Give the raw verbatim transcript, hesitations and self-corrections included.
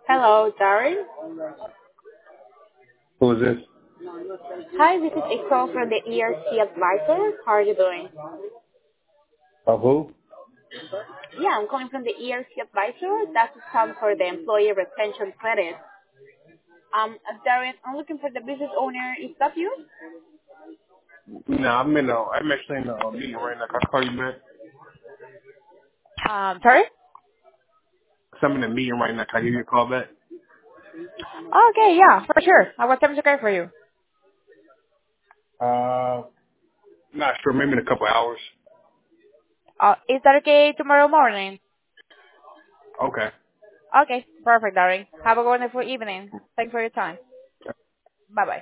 Hello, Darren. Who is this? Hi, this is Ixo from the E R C Advisor. How are you doing? Of who? Yeah, I'm calling from the E R C Advisor. That's the stand for the Employee Retention Credit. Um, uh, Darren, I'm looking for the business owner. Is that you? No, I'm in a, I'm actually in a meeting right now. Can I call you back? Um, sorry? 'Cause I'm in a meeting right now. Can I give you a call back? Okay, yeah, for sure. Uh, what time is okay for you? Uh, not sure. Maybe in a couple hours. Uh, is that okay tomorrow morning? Okay. Okay, perfect, Darren. Have a wonderful evening. Thanks for your time. Bye-bye.